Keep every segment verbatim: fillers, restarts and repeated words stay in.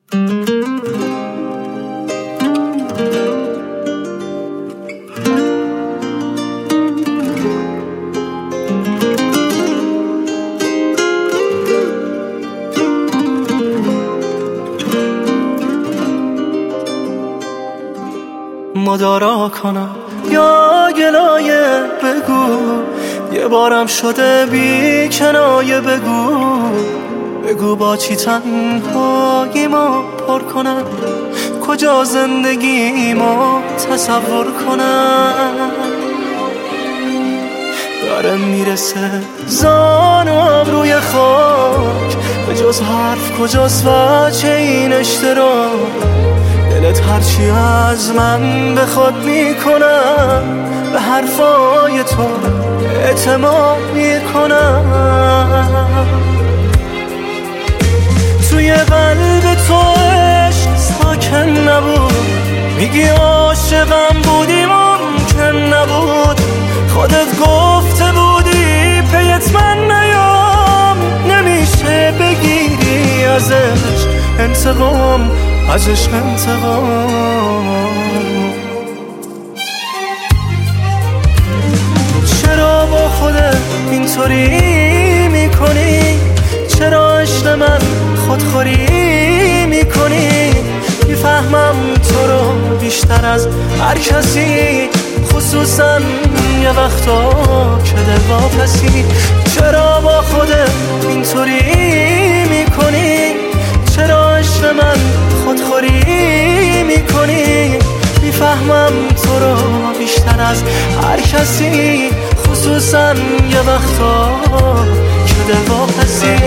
مدارا کنم یا گلایه بگو، یه بارم شده بی کنایه بگو، بگو با چی تنهایی ما پر کنم، کجا زندگی ما تصور کنم. داره میرسه زان و ابروی خاک، به جز حرف کجاست وجه این اشتراک، دلت هرچی از من بخواد میکنم، به حرفای تو اعتماد میکنم. توی قلب تو عشق ساکن نبود، میگی عاشقم بودی ممکن نبود، خودت گفته بودی پیت من نیام، نمیشه بگیری ازش انتقام، ازش انتقام. چرا با خودت اینطوری میکنی؟ چرا عشق من خودخوری میکنی؟ میفهمم تو رو بیشتر از هر کسی، خصوصا یه وقتا که دل واپسی. چرا با خودت اینطوری میکنی؟ چرا عشق من خودخوری میکنی؟ میفهمم تو رو بیشتر از هر کسی، خصوصا یه وقتا که دل واپسی.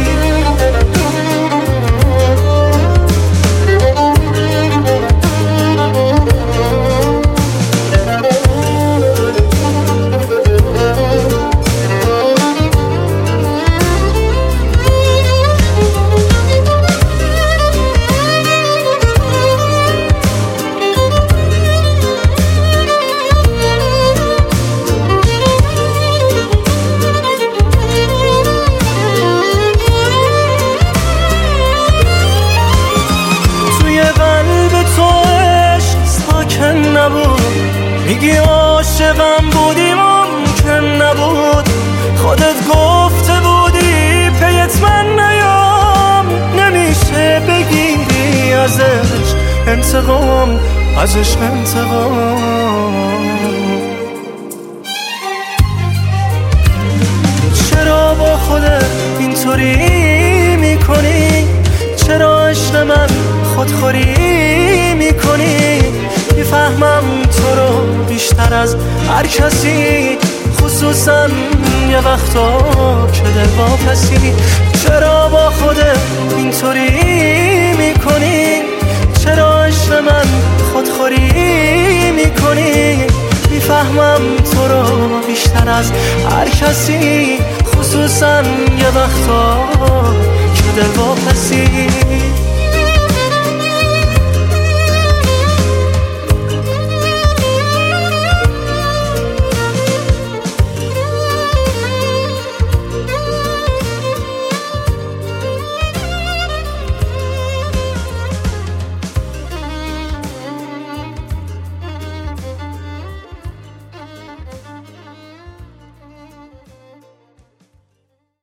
میگی عاشقم بودی ممکن نبود، خودت گفته بودی پیت من نیام، نمیشه بگیری ازش انتقام، ازش انتقام. چرا با خودت اینطوری میکنی؟ چرا عشق من خودخوری میکنی؟ میفهمم تو رو بیشتر از هر کسی، خصوصا یه وقتا که دل واپسی. چرا با خودت اینطوری میکنی؟ چرا عشق من خودخوری میکنی؟ میفهمم تو رو بیشتر از هر کسی، خصوصا یه وقتا